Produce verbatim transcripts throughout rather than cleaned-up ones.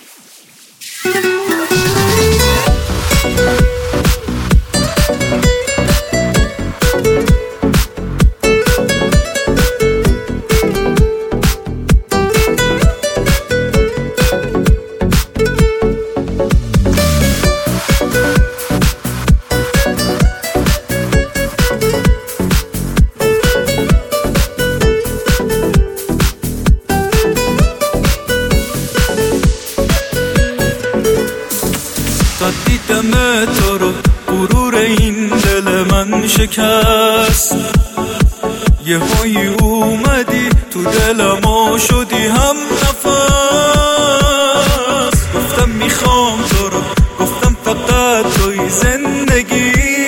دیدم تو رو غرور این دل من شکست، یه هایی اومدی تو دلم و شدی هم نفس. گفتم میخوام تو رو، گفتم فقط توی زندگی،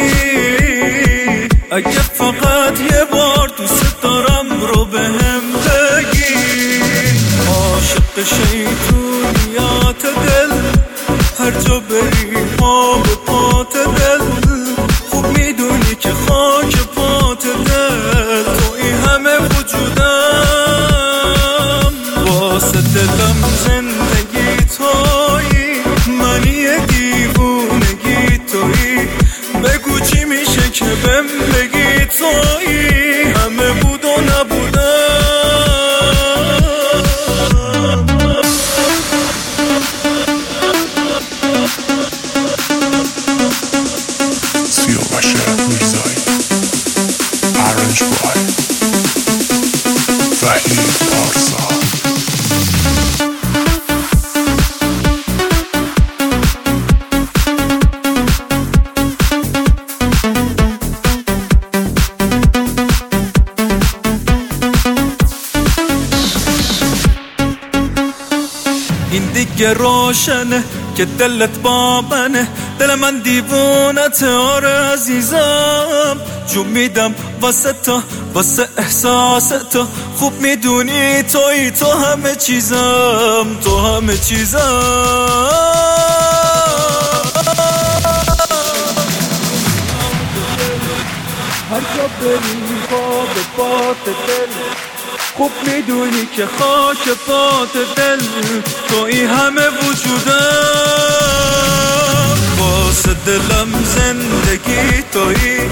اگه فقط یه بار دوست دارم رو به هم بگی. عاشق شیطونیات دل، هر جا بری ما به پات دل. خوب میدونی که خاک پات دل توی همه وجودم. واسه دلم زندگی تویی، منی دیوونگی تویی. بگو چی میشه که بهم بگی تویی، همه بود و نبودم. این دیگه روشنه که دلت با منه، دل من دیوونت آره عزیزم. جون میدم واسه تو، واسه احساس تو. خوب میدونی توی تو همه چیزم، تو همه چیزم. هر جا بری با به بات دل، خوب میدونی که خاک پات دل توی همه وجودم. واسه دلم زندگی توی،